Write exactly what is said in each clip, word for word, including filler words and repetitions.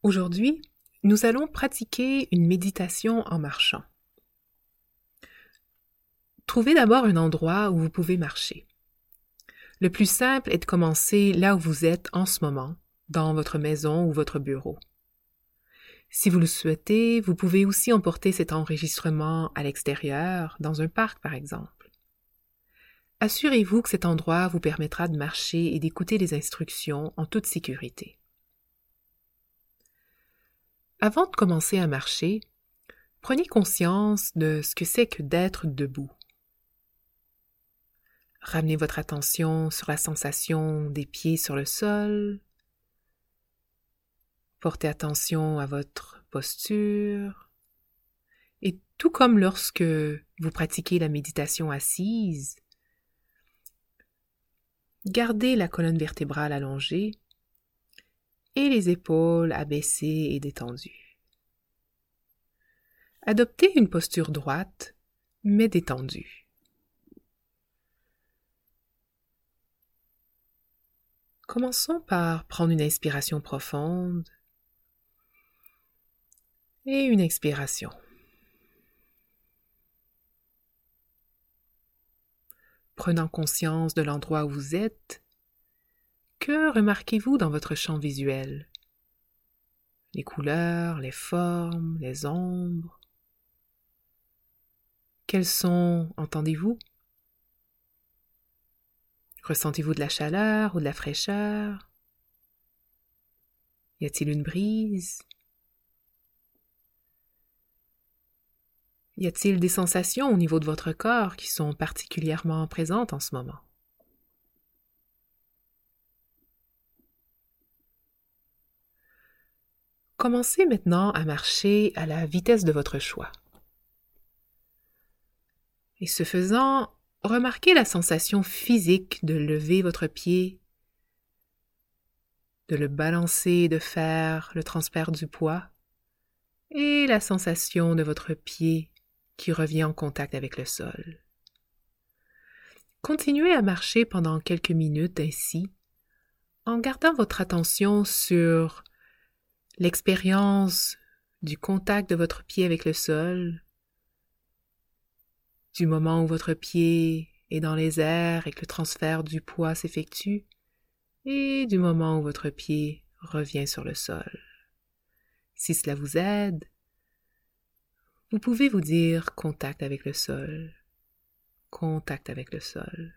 Aujourd'hui, nous allons pratiquer une méditation en marchant. Trouvez d'abord un endroit où vous pouvez marcher. Le plus simple est de commencer là où vous êtes en ce moment, dans votre maison ou votre bureau. Si vous le souhaitez, vous pouvez aussi emporter cet enregistrement à l'extérieur, dans un parc par exemple. Assurez-vous que cet endroit vous permettra de marcher et d'écouter les instructions en toute sécurité. Avant de commencer à marcher, prenez conscience de ce que c'est que d'être debout. Ramenez votre attention sur la sensation des pieds sur le sol. Portez attention à votre posture. Et tout comme lorsque vous pratiquez la méditation assise, gardez la colonne vertébrale allongée et les épaules abaissées et détendues. Adoptez une posture droite, mais détendue. Commençons par prendre une inspiration profonde et une expiration. Prenant conscience de l'endroit où vous êtes, que remarquez-vous dans votre champ visuel? Les couleurs, les formes, les ombres. Quels sons entendez-vous? Ressentez-vous de la chaleur ou de la fraîcheur? Y a-t-il une brise? Y a-t-il des sensations au niveau de votre corps qui sont particulièrement présentes en ce moment? Commencez maintenant à marcher à la vitesse de votre choix. Et ce faisant, remarquez la sensation physique de lever votre pied, de le balancer, de faire le transfert du poids, et la sensation de votre pied qui revient en contact avec le sol. Continuez à marcher pendant quelques minutes ainsi, en gardant votre attention sur l'expérience du contact de votre pied avec le sol, du moment où votre pied est dans les airs et que le transfert du poids s'effectue, et du moment où votre pied revient sur le sol. Si cela vous aide, vous pouvez vous dire contact avec le sol, contact avec le sol.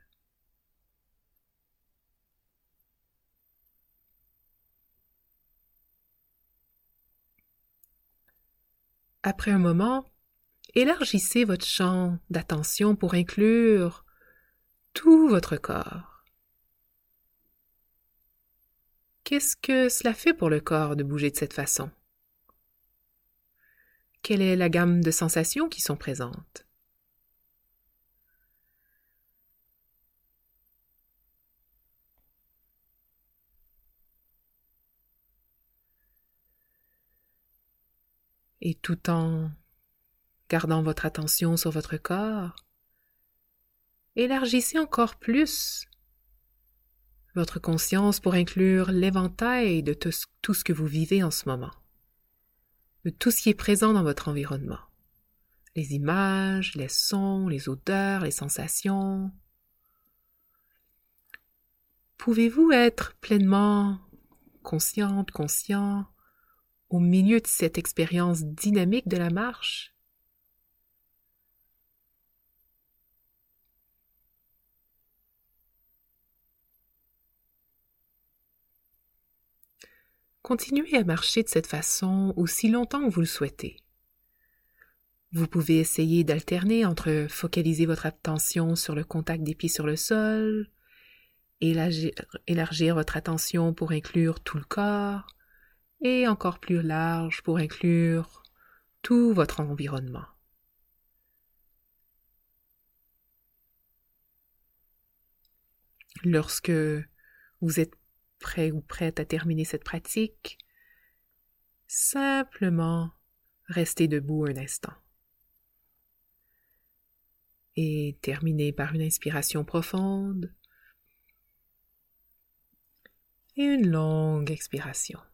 Après un moment, élargissez votre champ d'attention pour inclure tout votre corps. Qu'est-ce que cela fait pour le corps de bouger de cette façon? Quelle est la gamme de sensations qui sont présentes? Et tout en gardant votre attention sur votre corps, élargissez encore plus votre conscience pour inclure l'éventail de tout, tout ce que vous vivez en ce moment, de tout ce qui est présent dans votre environnement. Les images, les sons, les odeurs, les sensations. Pouvez-vous être pleinement consciente, conscient au milieu de cette expérience dynamique de la marche? Continuez à marcher de cette façon aussi longtemps que vous le souhaitez. Vous pouvez essayer d'alterner entre focaliser votre attention sur le contact des pieds sur le sol, élargir, élargir votre attention pour inclure tout le corps, et encore plus large pour inclure tout votre environnement. Lorsque vous êtes prêt ou prête à terminer cette pratique, simplement restez debout un instant. Et terminez par une inspiration profonde et une longue expiration.